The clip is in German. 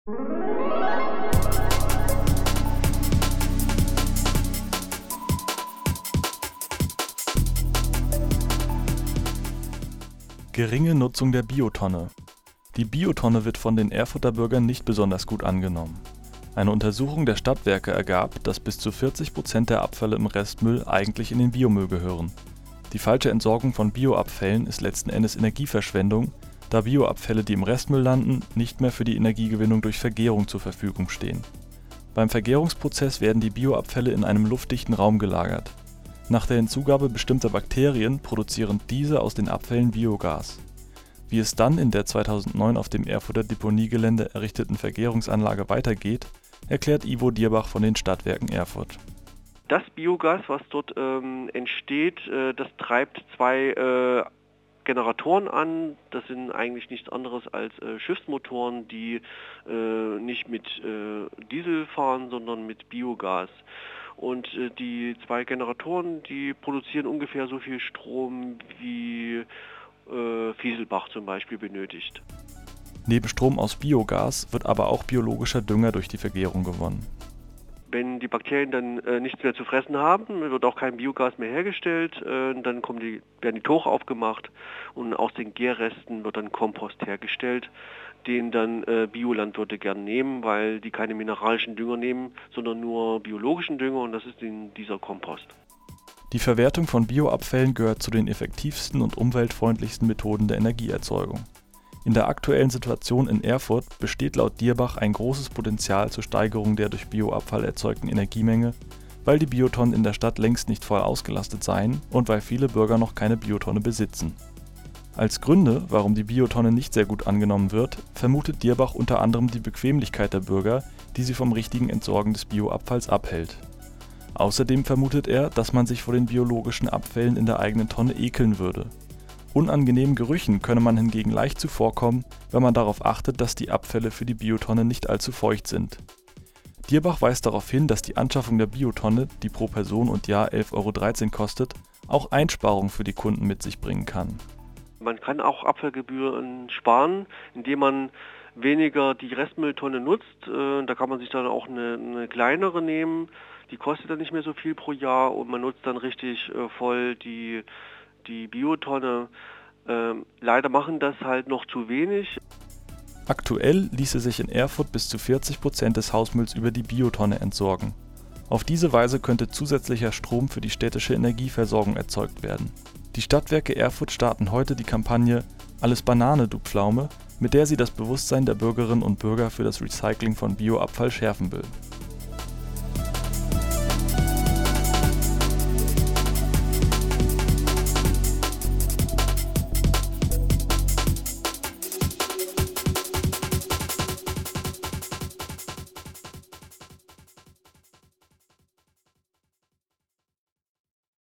Geringe Nutzung der Biotonne. Die Biotonne wird von den Erfurter Bürgern nicht besonders gut angenommen. Eine Untersuchung der Stadtwerke ergab, dass bis zu 40% der Abfälle im Restmüll eigentlich in den Biomüll gehören. Die falsche Entsorgung von Bioabfällen ist letzten Endes Energieverschwendung, da Bioabfälle, die im Restmüll landen, nicht mehr für die Energiegewinnung durch Vergärung zur Verfügung stehen. Beim Vergärungsprozess werden die Bioabfälle in einem luftdichten Raum gelagert. Nach der Hinzugabe bestimmter Bakterien produzieren diese aus den Abfällen Biogas. Wie es dann in der 2009 auf dem Erfurter Deponiegelände errichteten Vergärungsanlage weitergeht, erklärt Ivo Dierbach von den Stadtwerken Erfurt. Das Biogas, was dort entsteht, das treibt zwei Generatoren an. Das sind eigentlich nichts anderes als Schiffsmotoren, die nicht mit Diesel fahren, sondern mit Biogas. Und die zwei Generatoren, die produzieren ungefähr so viel Strom wie Fieselbach zum Beispiel benötigt. Neben Strom aus Biogas wird aber auch biologischer Dünger durch die Vergärung gewonnen. Wenn die Bakterien dann nichts mehr zu fressen haben, wird auch kein Biogas mehr hergestellt, dann werden die Tore aufgemacht und aus den Gärresten wird dann Kompost hergestellt, den dann Biolandwirte gern nehmen, weil die keine mineralischen Dünger nehmen, sondern nur biologischen Dünger, und das ist dieser Kompost. Die Verwertung von Bioabfällen gehört zu den effektivsten und umweltfreundlichsten Methoden der Energieerzeugung. In der aktuellen Situation in Erfurt besteht laut Dierbach ein großes Potenzial zur Steigerung der durch Bioabfall erzeugten Energiemenge, weil die Biotonnen in der Stadt längst nicht voll ausgelastet seien und weil viele Bürger noch keine Biotonne besitzen. Als Gründe, warum die Biotonne nicht sehr gut angenommen wird, vermutet Dierbach unter anderem die Bequemlichkeit der Bürger, die sie vom richtigen Entsorgen des Bioabfalls abhält. Außerdem vermutet er, dass man sich vor den biologischen Abfällen in der eigenen Tonne ekeln würde. Unangenehmen Gerüchen könne man hingegen leicht zuvorkommen, wenn man darauf achtet, dass die Abfälle für die Biotonne nicht allzu feucht sind. Dierbach weist darauf hin, dass die Anschaffung der Biotonne, die pro Person und Jahr 11,13 € kostet, auch Einsparungen für die Kunden mit sich bringen kann. Man kann auch Abfallgebühren sparen, indem man weniger die Restmülltonne nutzt. Da kann man sich dann auch eine kleinere nehmen, die kostet dann nicht mehr so viel pro Jahr und man nutzt dann richtig voll die Biotonne. Leider machen das halt noch zu wenig. Aktuell ließe sich in Erfurt bis zu 40% des Hausmülls über die Biotonne entsorgen. Auf diese Weise könnte zusätzlicher Strom für die städtische Energieversorgung erzeugt werden. Die Stadtwerke Erfurt starten heute die Kampagne »Alles Banane, du Pflaume«, mit der sie das Bewusstsein der Bürgerinnen und Bürger für das Recycling von Bioabfall schärfen will.